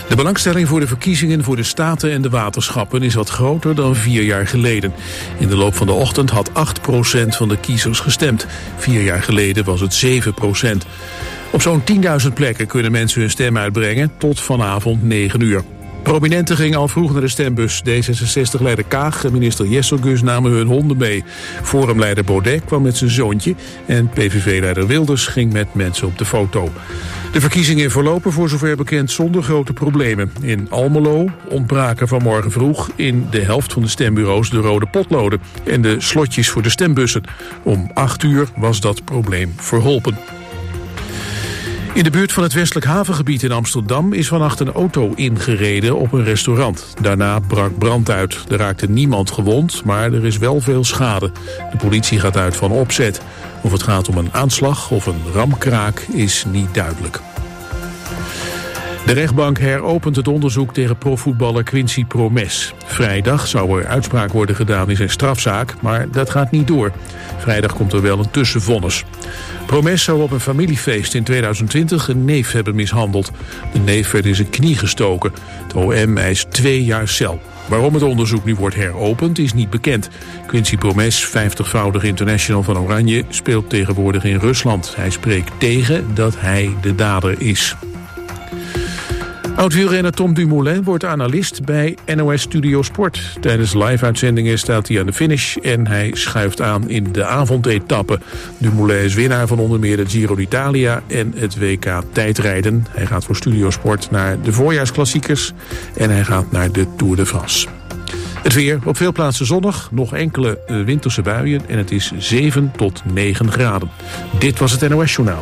De belangstelling voor de verkiezingen voor de staten en de waterschappen is wat groter dan 4 jaar geleden. In de loop van de ochtend had 8% van de kiezers gestemd. 4 jaar geleden was het 7%. Op zo'n 10.000 plekken kunnen mensen hun stem uitbrengen tot vanavond 9 uur. Prominenten gingen al vroeg naar de stembus. D66-leider Kaag en minister Jesselgus namen hun honden mee. Forumleider Baudet kwam met zijn zoontje en PVV-leider Wilders ging met mensen op de foto. De verkiezingen verlopen voor zover bekend zonder grote problemen. In Almelo ontbraken vanmorgen vroeg in de helft van de stembureaus de rode potloden en de slotjes voor de stembussen. Om 8 uur was dat probleem verholpen. In de buurt van het westelijk havengebied in Amsterdam is vannacht een auto ingereden op een restaurant. Daarna brak brand uit. Er raakte niemand gewond, maar er is wel veel schade. De politie gaat uit van opzet. Of het gaat om een aanslag of een ramkraak is niet duidelijk. De rechtbank heropent het onderzoek tegen profvoetballer Quincy Promes. Vrijdag zou er uitspraak worden gedaan in zijn strafzaak, maar dat gaat niet door. Vrijdag komt er wel een tussenvonnis. Promes zou op een familiefeest in 2020 een neef hebben mishandeld. De neef werd in zijn knie gestoken. Het OM eist 2 jaar cel. Waarom het onderzoek nu wordt heropend is niet bekend. Quincy Promes, 50-voudig international van Oranje, speelt tegenwoordig in Rusland. Hij spreekt tegen dat hij de dader is. Oud-wielrenner Tom Dumoulin wordt analist bij NOS Studio Sport. Tijdens live-uitzendingen staat hij aan de finish en hij schuift aan in de avondetappe. Dumoulin is winnaar van onder meer de Giro d'Italia en het WK tijdrijden. Hij gaat voor Studio Sport naar de voorjaarsklassiekers en hij gaat naar de Tour de France. Het weer, op veel plaatsen zonnig, nog enkele winterse buien en het is 7 tot 9 graden. Dit was het NOS Journaal.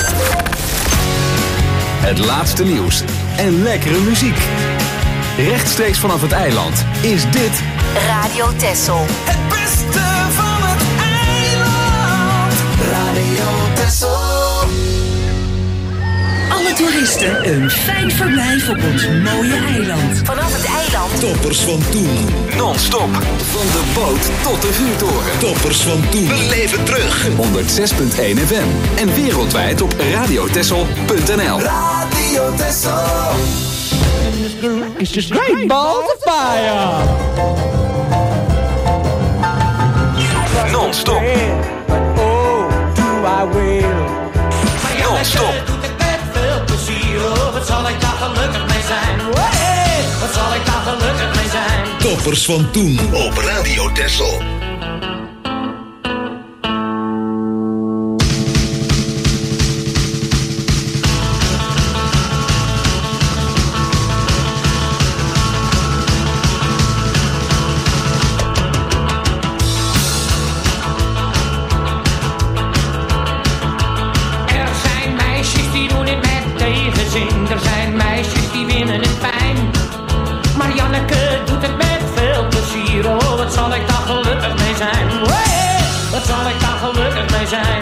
Het laatste nieuws en lekkere muziek. Rechtstreeks vanaf het eiland is dit Radio Texel. Het beste van het eiland. Radio Texel. Alle toeristen een fijn verblijf op ons mooie eiland. Vanaf het eiland. Toppers van toen. non-stop van de boot tot de vuurtoren. Toppers van toen. Beleef het terug. 106.1 FM en wereldwijd op radiotessel.nl. Radio Texel. It's just great balls of fire. Non-stop. Oh, do I will. Non-stop. Wat zal ik daar gelukkig mee zijn? Wat zal ik daar gelukkig mee zijn? Toppers van toen op Radio Texel. Er zijn meisjes die winnen het fijn. Maar Janneke doet het met veel plezier. Oh, wat zal ik daar gelukkig mee zijn? Wat zal ik daar gelukkig mee zijn?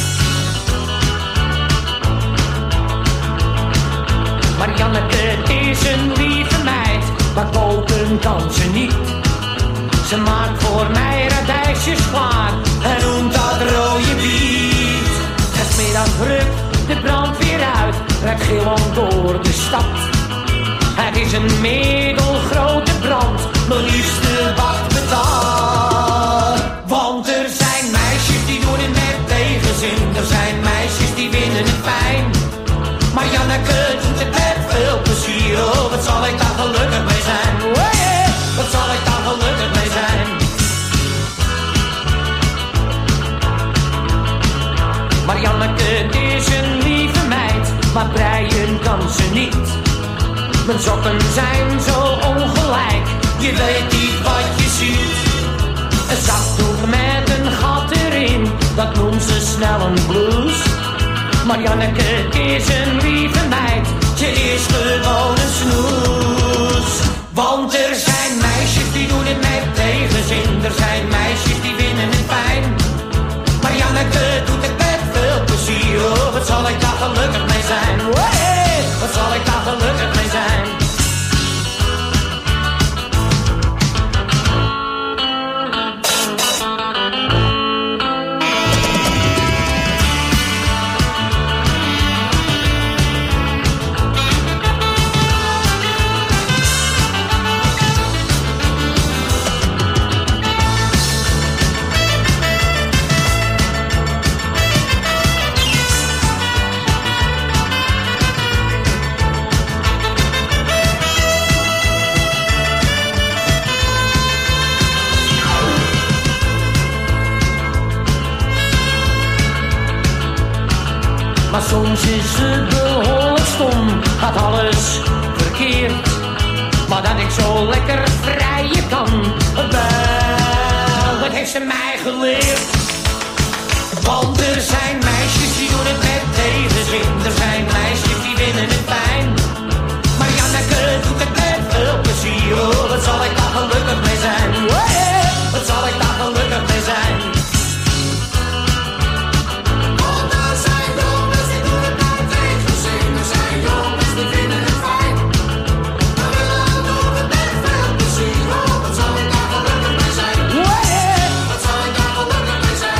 Maar Janneke is een lieve meid, maar koken kan ze niet. Ze maakt voor mij radijsjes klaar en noemt dat rode biet. Het is middag druk, de brandweer uit, rijdt gillend door de stad. Het is een middelgrote brand, mijn liefste wacht betaald. Want er zijn meisjes die doen het met tegenzin, er zijn meisjes die winnen het fijn. Maar Janneke doet het met veel plezier, oh wat zal ik daar gelukkig mee zijn? Wat zal ik daar gelukkig mee zijn? Maar Janneke is een lieve meid, maar breien kan ze niet. Mijn sokken zijn zo ongelijk, je weet niet wat je ziet. Een zakdoek met een gat erin, dat noemt ze snel een blouse. Maar Janneke is een lieve meid, ze is gewoon een snoes. Want er zijn meisjes die doen het met tegenzin, er zijn meisjes die winnen het fijn. Maar Janneke doet het met veel plezier, oh wat zal ik daar gelukkig mee zijn? Wat zal ik daar gelukkig mee zijn? Soms is ze behoorlijk stom, gaat alles verkeerd. Maar dat ik zo lekker vrijen kan, wel, dat heeft ze mij geleerd. Want er zijn meisjes die doen het met tegenzin. Er zijn meisjes die vinden het fijn. Maar Janneke doet het met veel plezier. Oh, wat zal ik daar gelukkig mee zijn. Oh, yeah. Wat zal ik daar gelukkig mee zijn. Want er zijn jongens die doen het met tegenzin. Er zijn jongens die vinden het fijn. Maar Willem doet het met veel plezier. Oh, wat zal ik daar gelukkig mee zijn. Oh, yeah. Wat zal ik daar gelukkig mee zijn.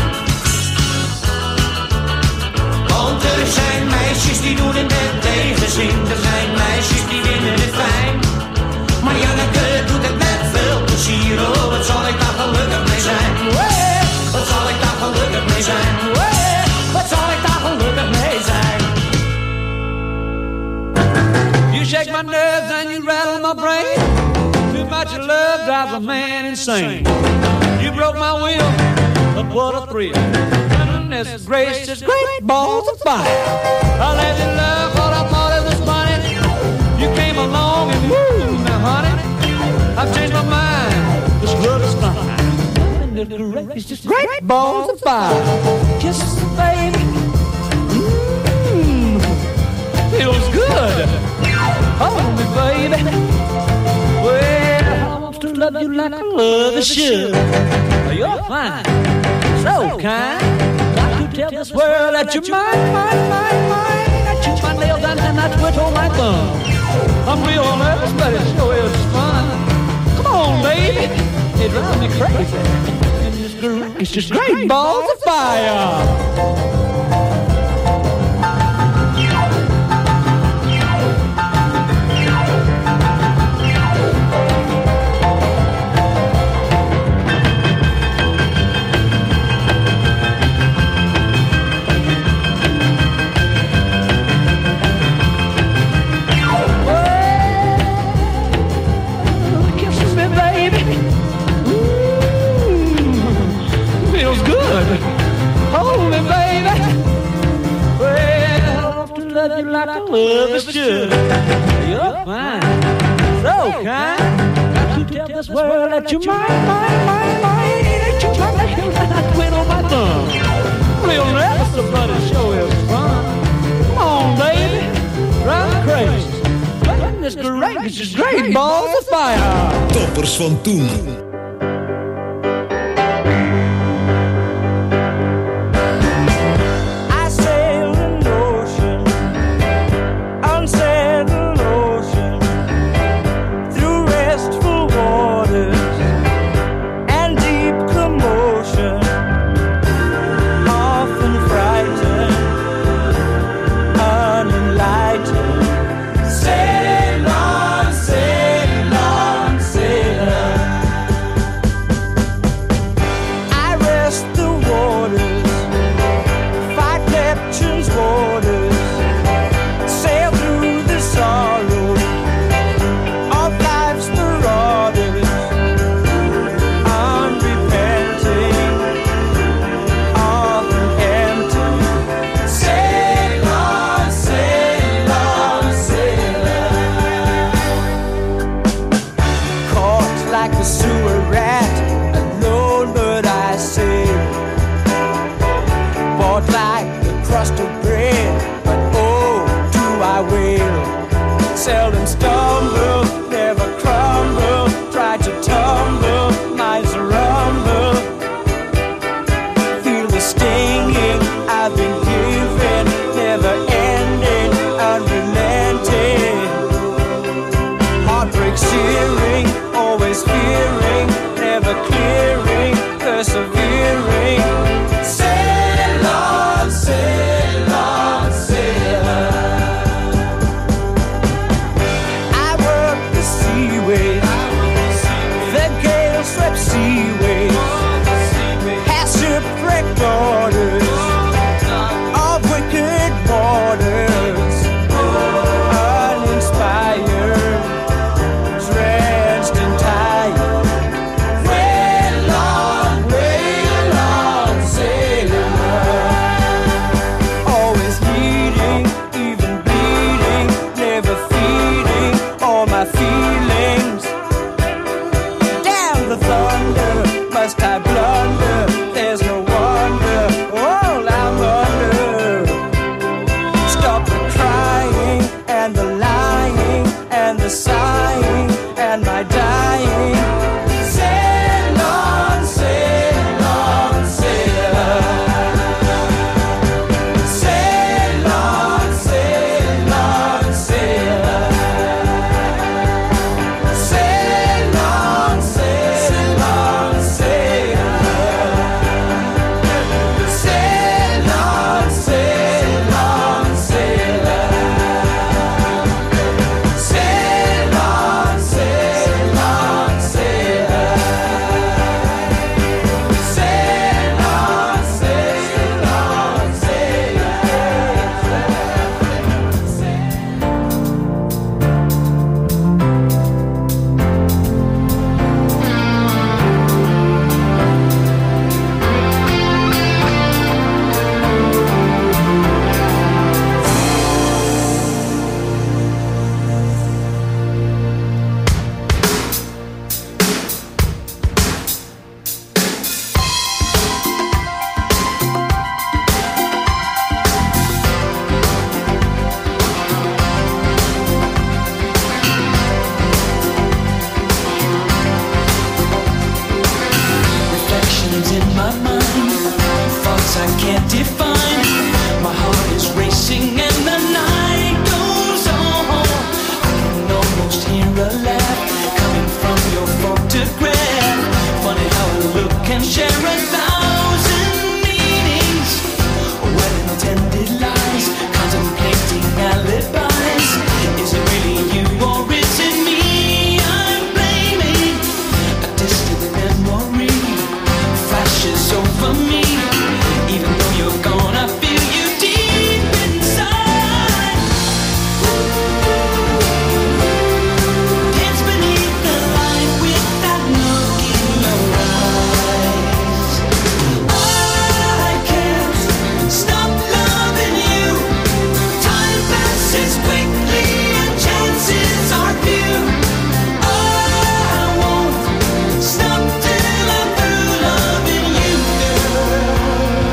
Want er zijn meisjes die doen het met tegenzin. Er zijn meisjes die vinden het fijn. Maar Janneke doet het met veel plezier. Oh, wat zal ik daar gelukkig mee zijn. Hey, wat zal ik daar gelukkig mee zijn. Hey, wat zal ik daar gelukkig mee zijn. You shake my nerves and you rattle my brain. Too much love drives a man insane. You broke my will, but what a thrill. Goodness gracious, great balls of fire. I let you love what I thought it was funny. You came along and woo, now honey, I've changed my mind. This love is fine. Goodness just great balls of fire. Kisses, baby. Feels good. Hold me, baby. Well, I want to love you like I love a should. You're fine, so kind. Got to tell this world that you're mine, mine, mine, mine. I chew my nails and I twiddle my thumb. I'm real nervous, but it sure is fun. Come on, baby, it drives me crazy. And this groove is just great balls of fire. Hold me, baby. Well, I want to love you like I love is should. You're fine, so kind. Got to tell this world that you're mine, mine, mine, mine. That you're mine, and I twiddle my thumb. Real nervous, but it sure is fun. Come on, baby, drive me crazy. Goodness gracious, great balls of fire. Toppers van toen. I work the sighing and my dying. Sail on, sail on, sailor. Sail on, sail on, sailor. Sail on, sail on, sailor. Sail on, sail on, sailor. Sail on, sail on, sailor. Sail on, sail on, sailor. Reflections in my mind, thoughts I can't define. My heart is racing and the night goes on. I can almost hear a laugh coming from your photograph. Funny how a look can share 1,000 meanings. Well-intended lies, contemplating alibis. Is it really you or is it me I'm blaming? A distant memory flashes over me. Even though you're gone, I feel you deep inside. Dance beneath the light with that look in your eyes. I can't stop loving you. Time passes quickly and chances are few. I won't stop till I'm through loving you, girl.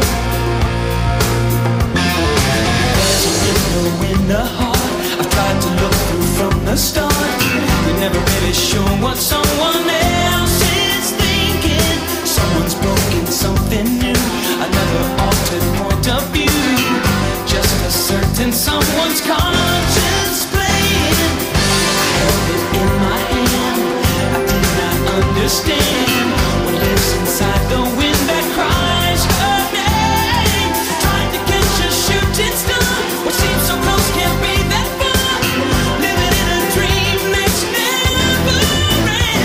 There's a window in the heart I've tried to look through from the start. You're never really sure what someone else is thinking. Someone's broken something new, another altered point of view. Just a certain someone's conscience playing. I held it in my hand, I did not understand what lives inside the wind that cries her name. Trying to catch a shooting star, what seems so close can't be that far. Living in a dream that's never ends.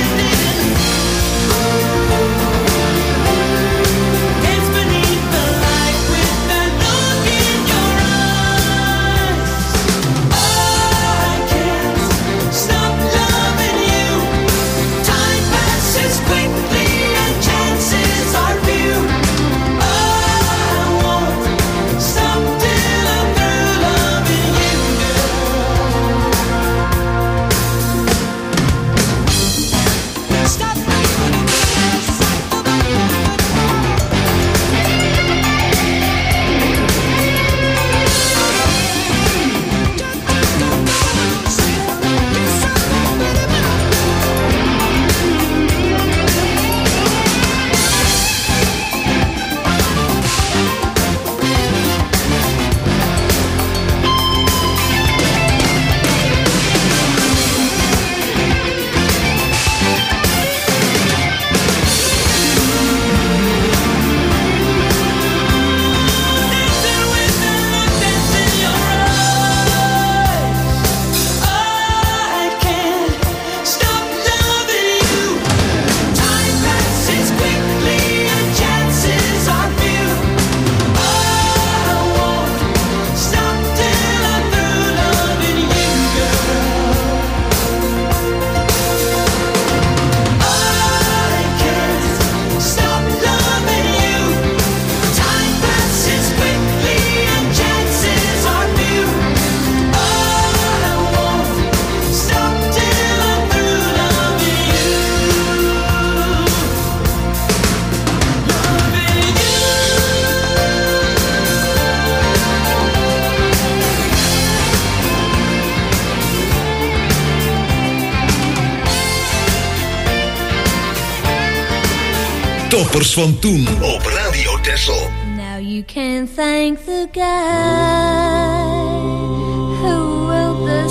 Toppers van toen op Radio Texel. Now you can thank the guy who wrote the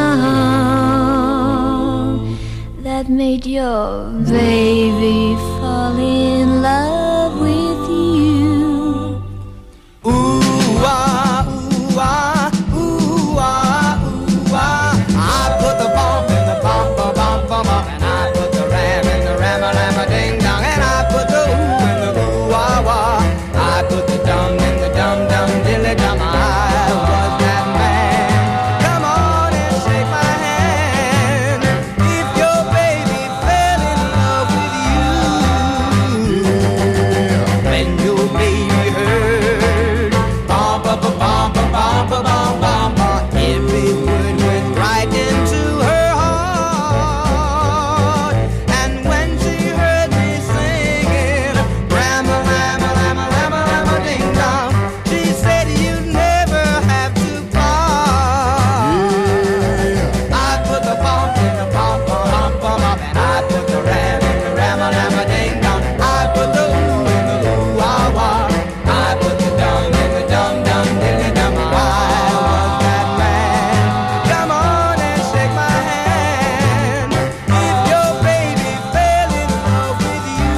song that made your baby fall in love with you. Ooh, ah, ooh, ah, ooh, ah, ooh, ah. I put the bomb in the bomb, bomb, bomb, bomb, bomb, and I put the ram in the ram, ram, ding dong, and I put the ooh in the ooh, wah, wah. I put the dum in the dum, dum, dilly dum. I was that man. Come on and shake my hand. If your baby fell in love with you, when your baby heard bum, bum, bum, bum, bum, bum, bum, bum, bum, every word went right into her heart. And when she heard me singing, ramble, ramble, ramble, ramble, ramble, ding dong, she said you'd never have to part. I put the bump in the bump, bump, bump, bump, and I put the ram in the ramble, ramble, ding dong. I put the ooh in the ooh, wah, wah. I put the dum in the dum, dum, dilly dum. I was that man. Come on and shake my hand. If your baby fell in love with you,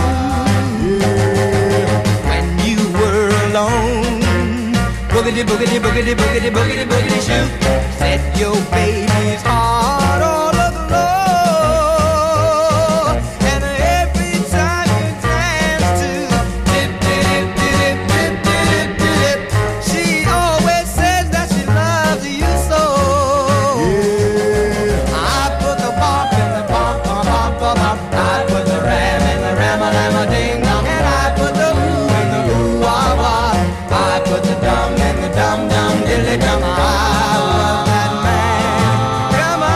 when you were alone, boogity, boogity, boogity, boogity, boogity, boogity, shoot, set your baby's heart all aglow. And every time you dance to dip, dip, dip, dip, dip, dip, she always says that she loves you so. I put the bump in the bump, bump, bump, bump, bump. I put the ram in the ram, ram, ding dong, and I put the ooh in the ooh, wah, wah. I put the dum in the dum, dum, dilly dum. I was that man. Come on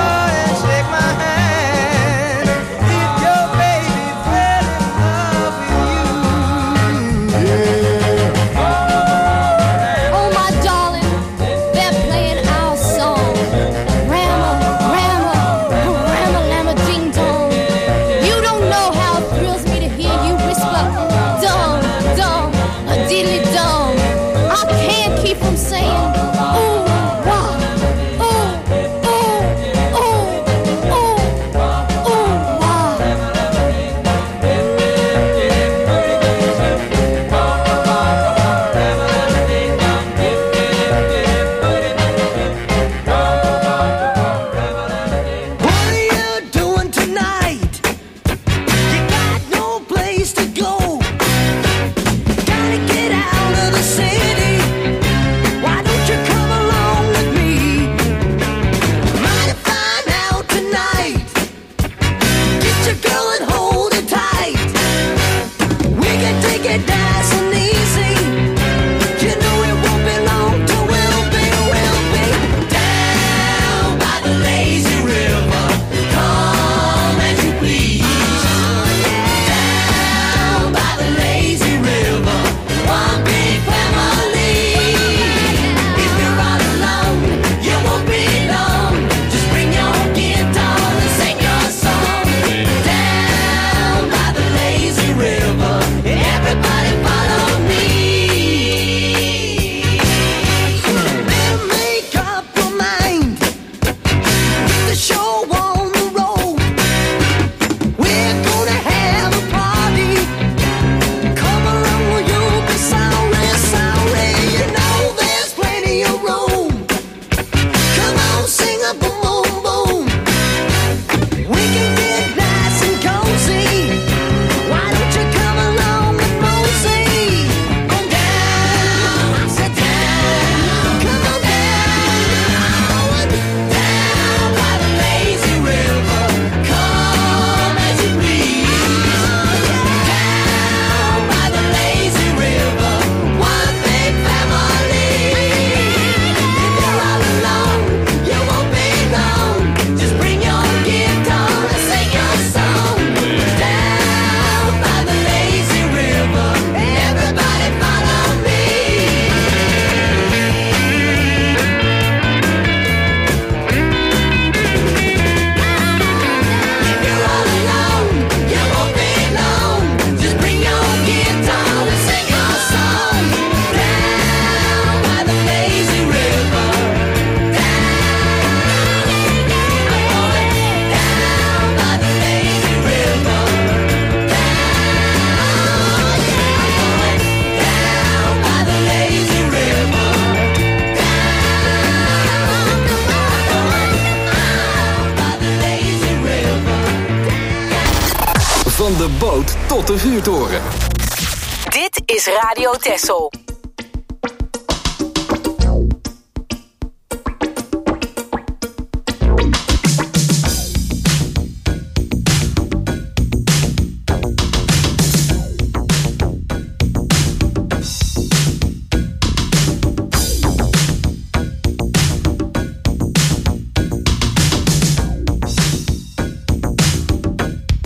Van de boot tot de vuurtoren. Dit is Radio Texel.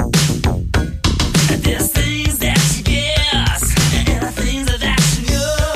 There's things that you guess, and things that you know.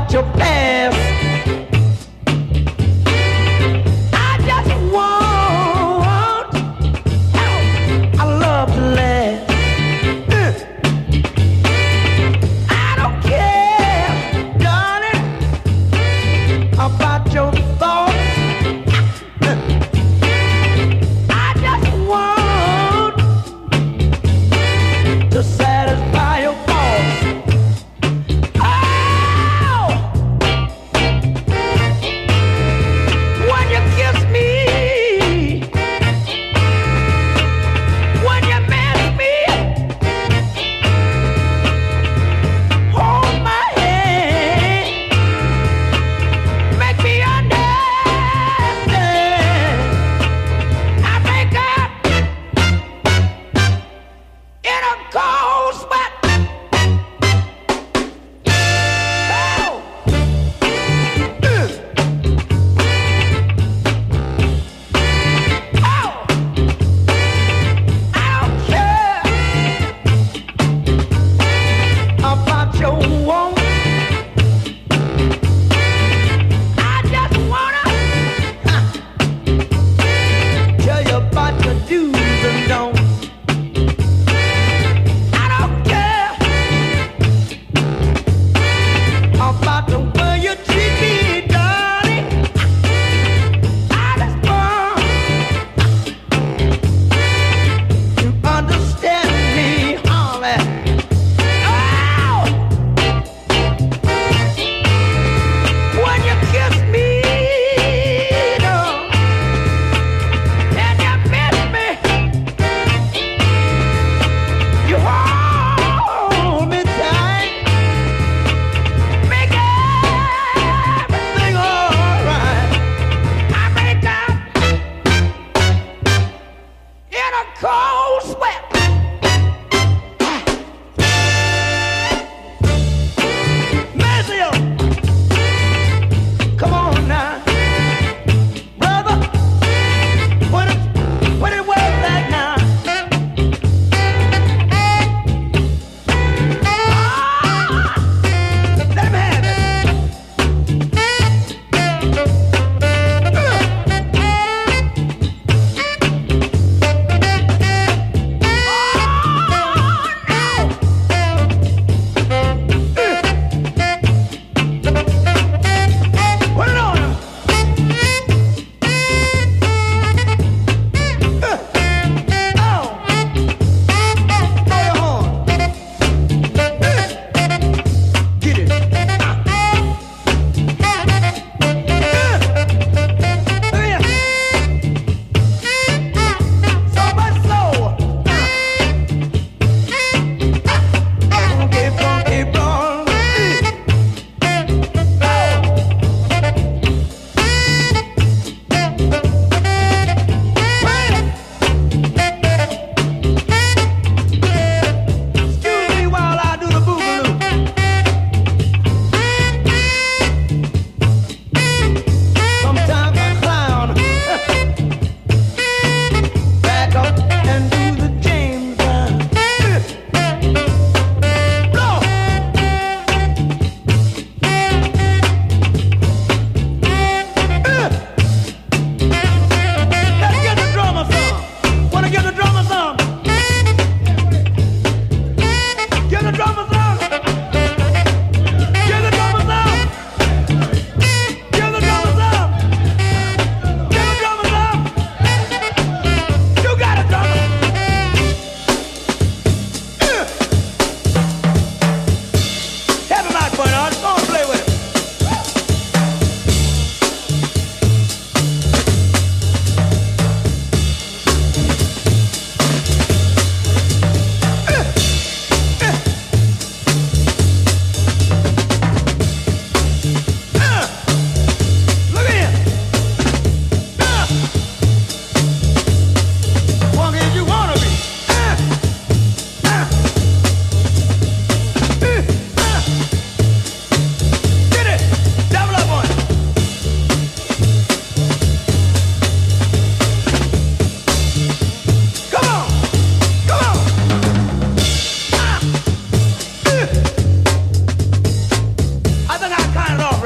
about your past. I just want our love to last. I don't care, darling, about your thoughts. I just want to satisfy your thoughts. Oh,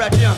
right, yeah.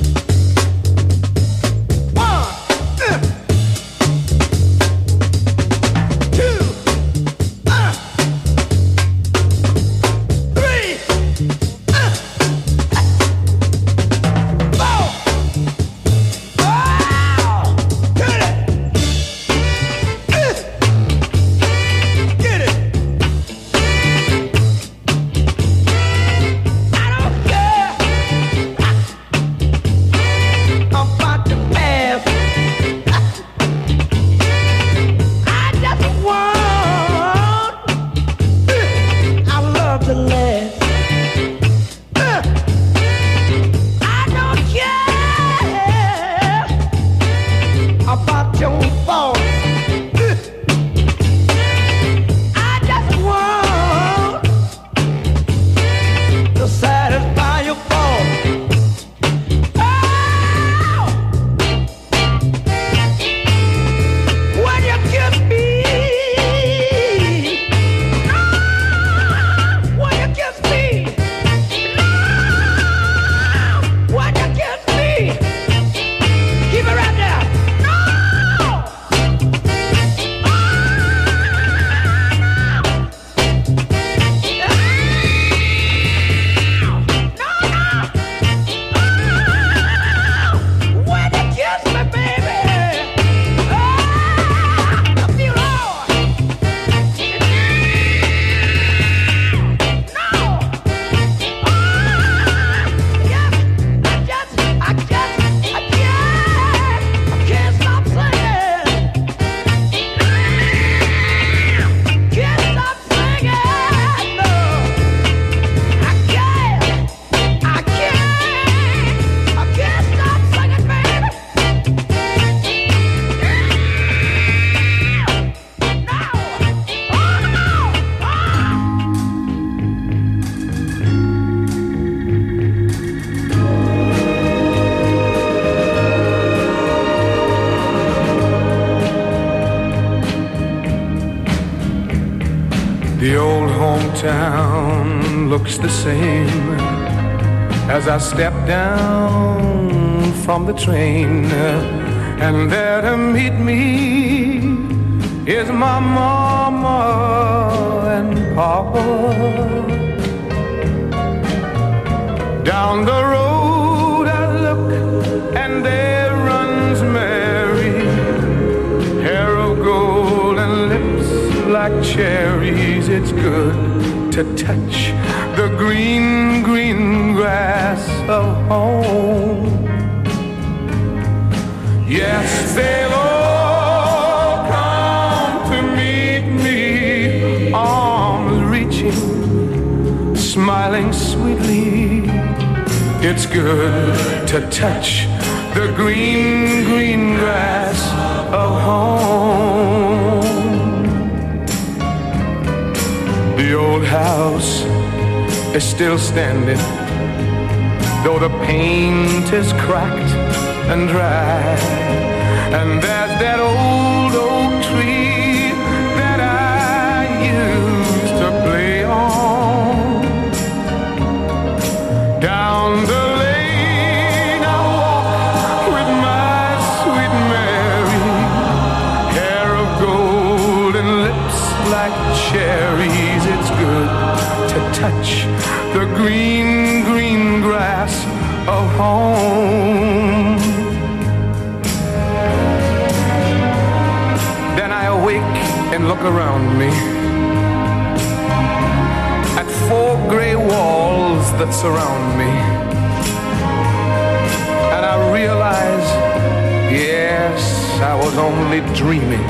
Town looks the same as I step down from the train, and there to meet me is my mama and papa. Down the road I look, and there runs Mary, hair of gold and lips like cherries. It's good to touch the green, green grass of home. Yes, they'll all come to meet me, arms reaching, smiling sweetly. It's good to touch the green, green grass of home. The old house is still standing, though the paint is cracked and dry. And there's that old oak tree that I used to play on. Down the lane I walk with my sweet Mary, hair of gold and lips like cherries. It's good to touch the green, green grass of home. Then I awake and look around me at four gray walls that surround me, and I realize, yes, I was only dreaming.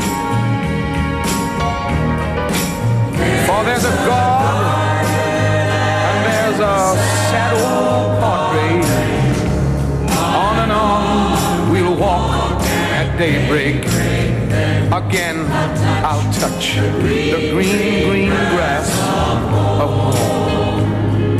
For there's a God, and there's a sad old portrait. On and on we'll walk at daybreak. Again I'll touch the green, green grass of home.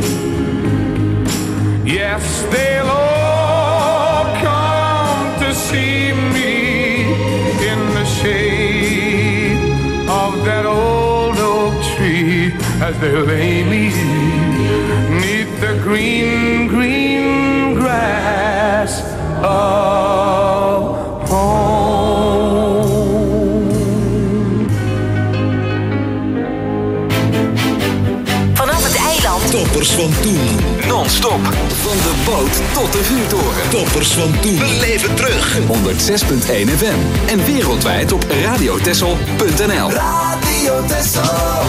Yes, they'll all come to see me in the shade of that old oak tree, as they lay me 'neath the green, green grass tot de vuurtoren. Toppers van toen. Beleef het terug. 106.1 FM. En wereldwijd op radiotessel.nl. Radio Tessel.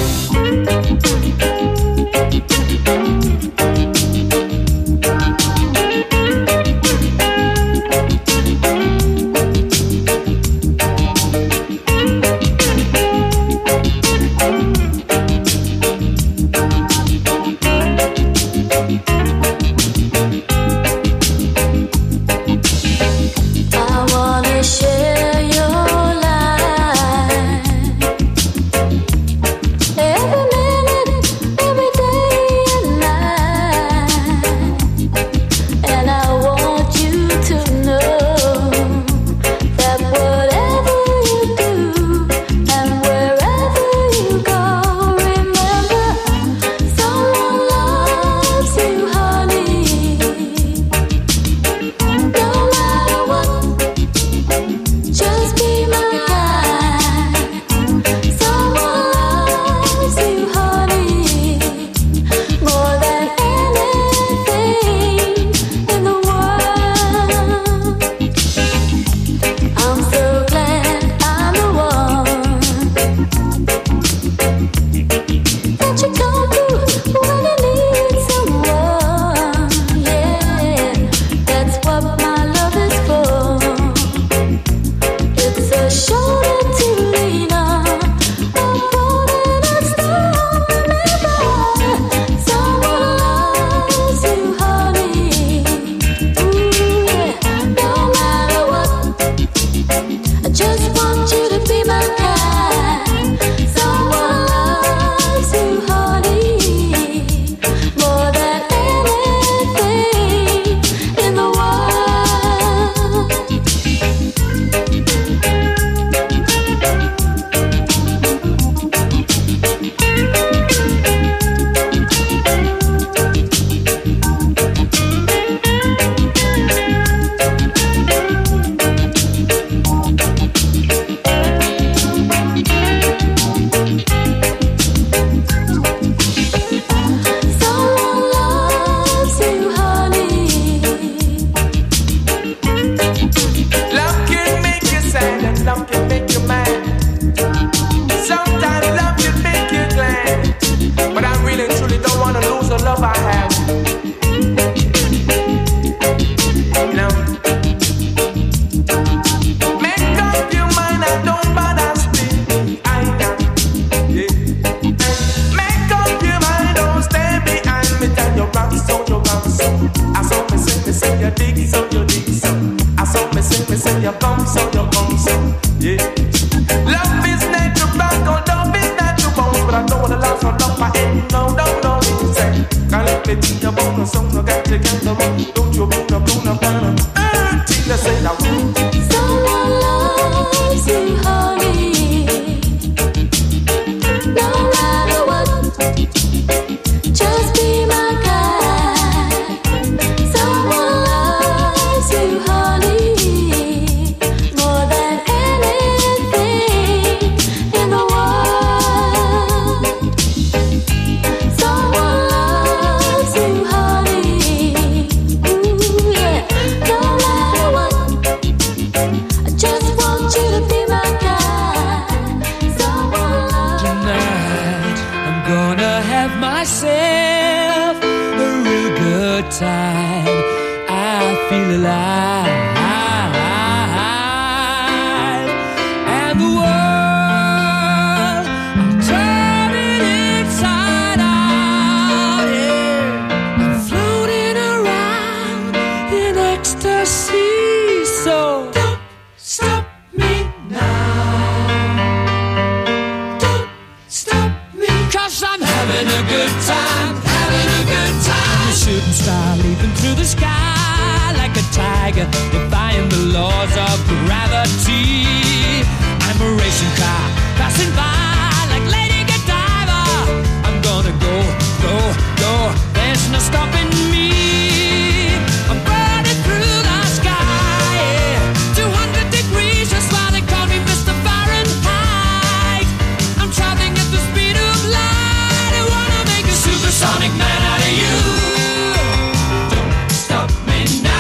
Supersonic man out of you. Don't stop me now.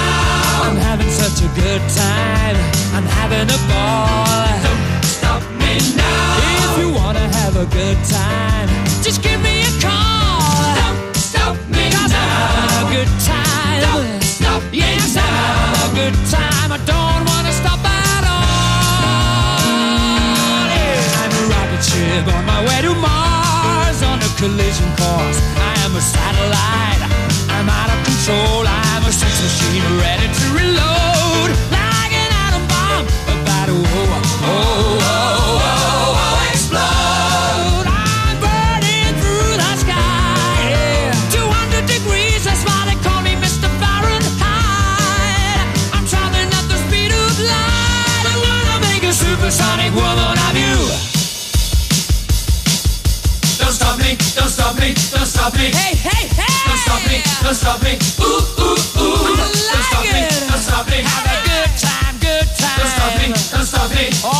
good time. I'm having a ball. Don't stop me now. If you wanna have a good time, just give me a call. Don't stop me now. I'm having a good time. Don't stop me now. I'm having a good time. I don't wanna stop at all. Yeah. I'm a rocket ship on my way to Mars on a collision course. I am a satellite. I'm out of control. I'm a sex machine ready to reload. Like an atom bomb about to explode. I'm burning through the sky. Yeah. 200 degrees, that's why they call me Mr. Fahrenheit. I'm traveling at the speed of light. I wanna make a supersonic woman of you. Don't stop me, don't stop me, don't stop me. Hey, hey, hey! Don't stop me, don't stop me. Ooh, ooh, ooh. Don't stop me, don't stop me. Have a good time, good time. Don't stop me, don't stop me. Oh!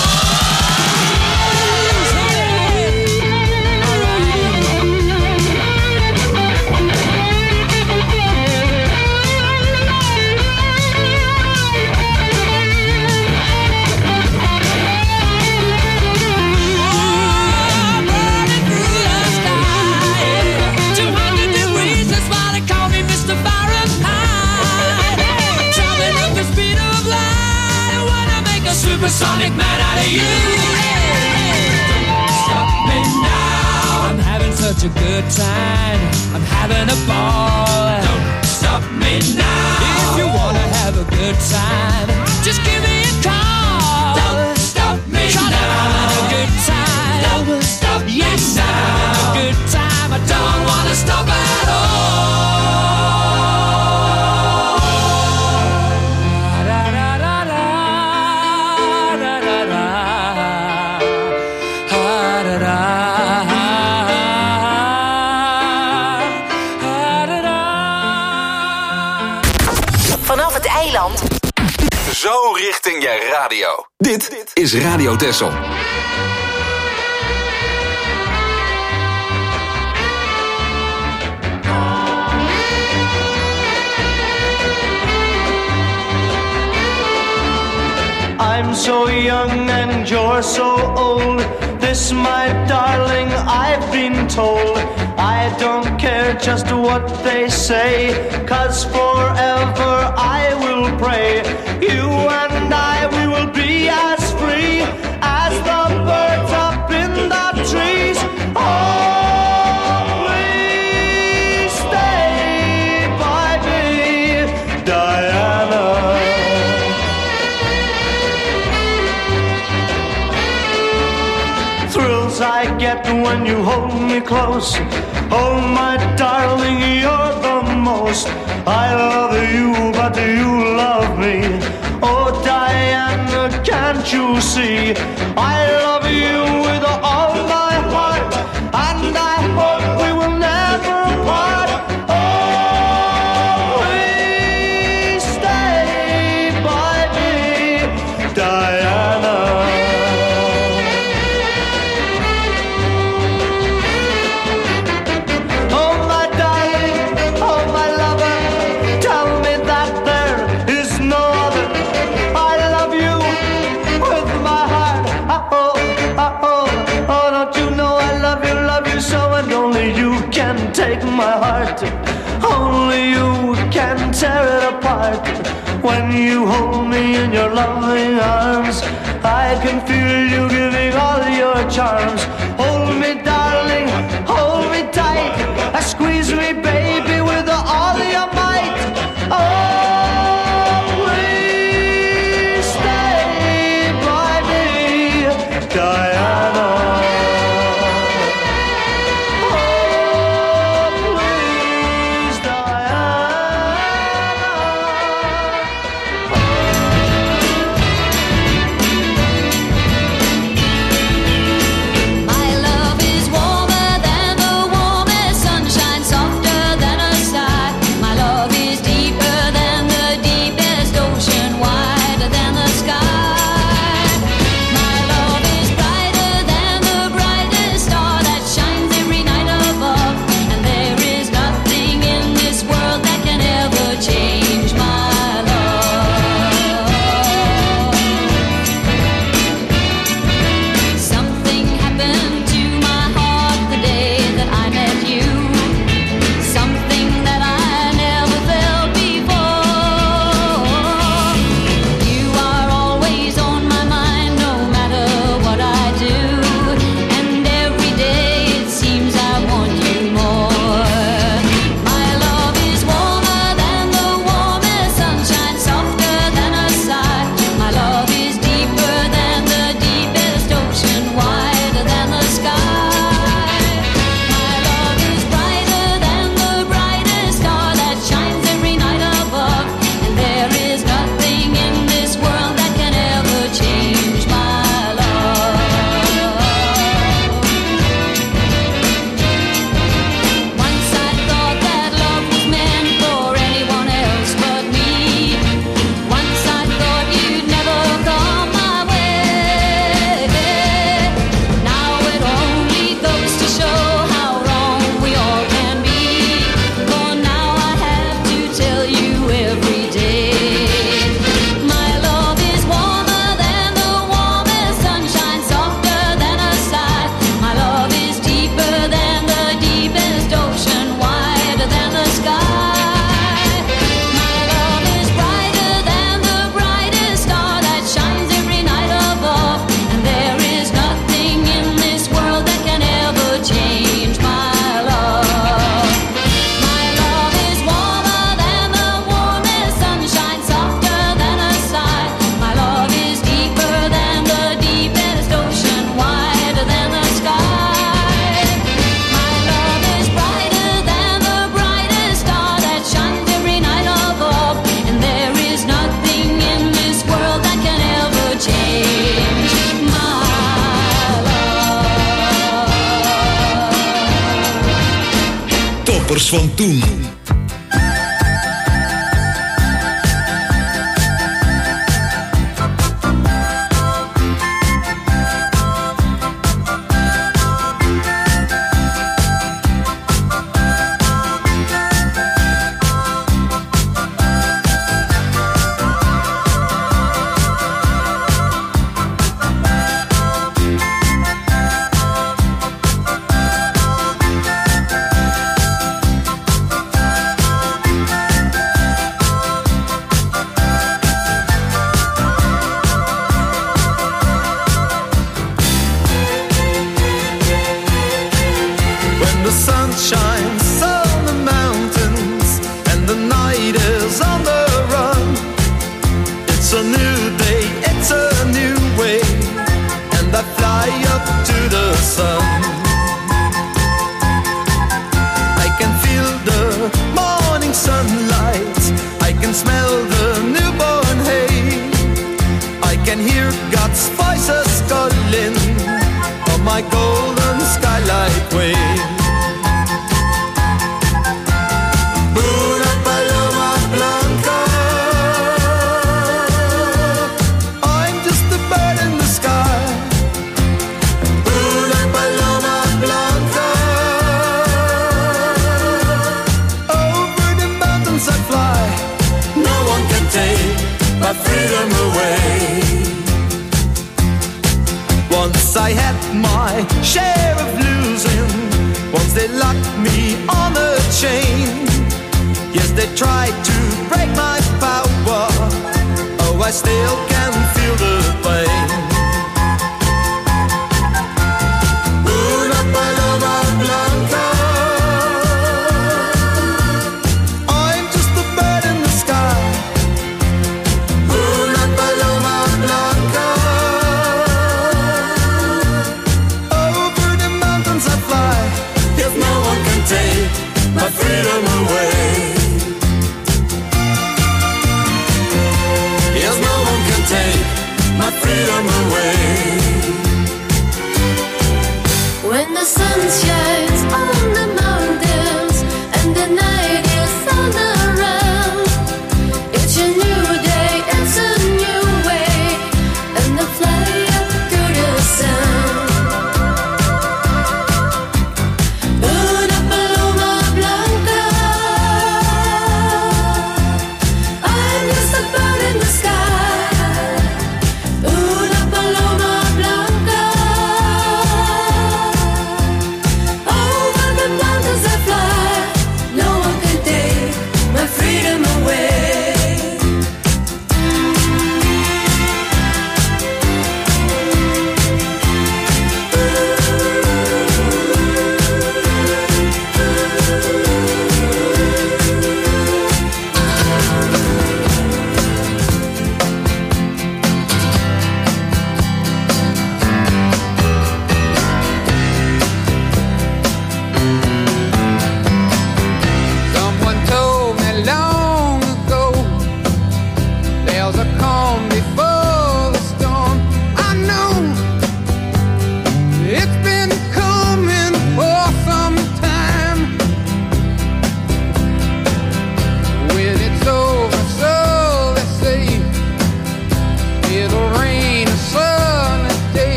Supersonic man out of you. Don't stop me now. I'm having such a good time. I'm having a ball. Don't stop me now. If you wanna have a good time, just give me a call. Don't stop me now. I'm having a good time. Don't stop me now. I'm having a good time. I don't wanna stop at all. Vanaf het eiland. Zo richting je radio. Dit is Radio Texel. I'm so young and you're so old. This, my darling, I've been told. I don't care just what they say, 'cause forever I will pray. You and I, we will be as free as the birds up in the trees. Oh, please stay by me, Diana. Thrills I get when you hold me close. Oh, my darling, you're the most. I love you, but you love me. Oh, Diana, can't you see? I love you with all my heart, and I hope we will never part. Oh, please stay by me, Diana. Take my heart, only you can tear it apart. When you hold me in your loving arms, I can feel you giving all your charms. Hold me, darling, hold me tight. Squeeze me, baby, with all your might. Oh, please stay by me, Diana. My love is warm. nummers van toen.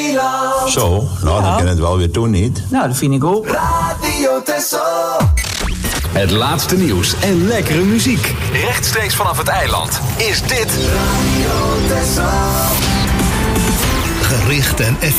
eiland. Zo, nou dan kan het wel weer toen niet. Nou, dat vind ik ook. Radio Texel. Het laatste nieuws en lekkere muziek. Rechtstreeks vanaf het eiland is dit Radio Texel. Gericht en